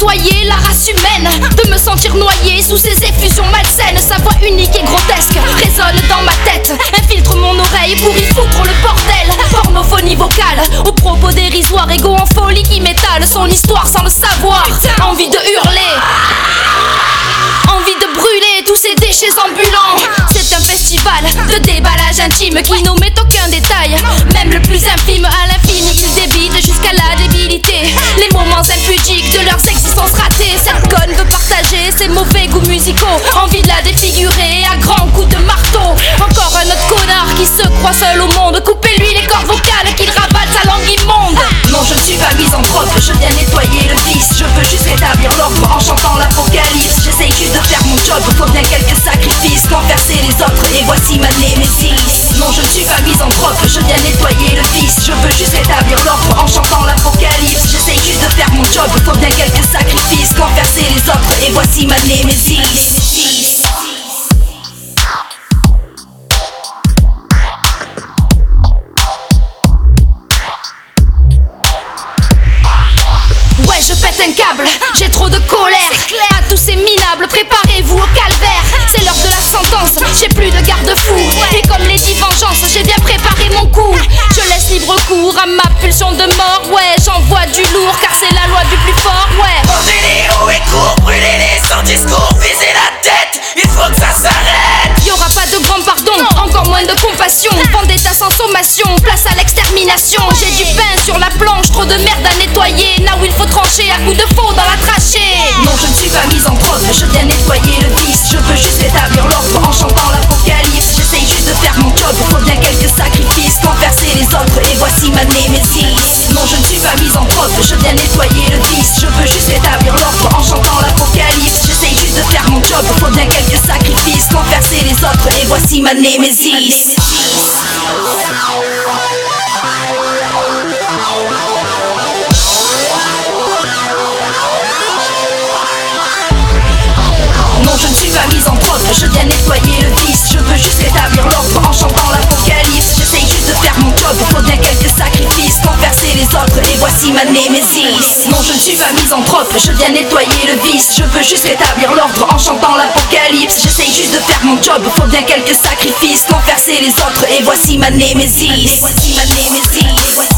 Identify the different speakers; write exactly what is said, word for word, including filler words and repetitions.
Speaker 1: nettoyer la race humaine, de me sentir noyé sous ces effusions malsaines. Sa voix unique et grotesque résonne dans ma tête, infiltre mon oreille pour y foutre le bordel. Pornophonie vocale, aux propos dérisoires, égo en folie qui m'étale son histoire sans le savoir. Envie de hurler, envie de brûler tous ces déchets ambulants. C'est un festival de déballage intime qui n'omet aucun détail, même le plus infime. À l'infini ils débitent jusqu'à la débilité les moments impudiques de leurs existences ratées. Cette conne veut partager ses mauvais goûts musicaux, envie de la défigurer à grands coups de marteau. Encore un autre connard qui se croit seul au monde, coupez-lui les cordes vocales qu'il ravale sa langue immonde. Non, je ne suis pas misanthrope, je viens nettoyer le vice. Je veux juste rétablir l'ordre en chantant l'apocalypse. J'essaye juste de faire mon job, faut bien quelques sacrifices, renverser les autres et voici ma némésis. Non, je ne suis pas misanthrope, je viens nettoyer le vice. Je veux juste rétablir l'ordre en chantant l'apocalypse. J'essaye juste de faire mon job, faut bien quelques sacrifices, renverser les autres et voici ma némésis. Ouais, je pète un câble, j'ai trop de colère. À tous ces minables, préparez-vous au calvaire. C'est l'heure de la sentence, j'ai plus de garde-fou. Et comme les dix vengeances, j'ai bien préparé mon coup. Je laisse libre cours à ma pulsion de mort. Ouais, j'envoie du lourd car c'est la loi du plus fort. Ouais.
Speaker 2: Mangez-les hauts et courts, brûlez-les sans discours, visez la tête, il faut que ça s'arrête.
Speaker 1: Y'aura pas de grand pardon, encore moins de compassion. Vendetta sans sommation, place à l'extermination. J'ai du pain sur la planche, trop de merde à nettoyer. Là où il faut trancher à coups de faux dans la trachée. Non, je ne suis pas misanthrope, je viens nettoyer le vice. Je veux juste rétablir l'ordre en chantant l'apocalypse. J'essaye juste de faire mon job, faut bien quelques sacrifices, renverser les autres et voici ma némésis. Non, je ne suis pas misanthrope, je viens nettoyer le vice. Je veux juste rétablir l'ordre en chantant l'apocalypse. J'essaye juste de faire mon job, faut bien quelques sacrifices, renverser les autres et voici ma némésis. Non, je ne suis pas misanthrope, je viens nettoyer le vice. Je veux juste rétablir l'ordre en chantant l'apocalypse. J'essaye juste de faire mon job, faut bien quelques sacrifices, renverser les autres et voici ma némésis. Non, je ne suis pas misanthrope, je viens nettoyer le vice. Je veux juste rétablir l'ordre en chantant l'apocalypse. J'essaye juste de faire mon job, faut bien quelques sacrifices, renverser les autres et voici ma némésis. Voici ma némésis.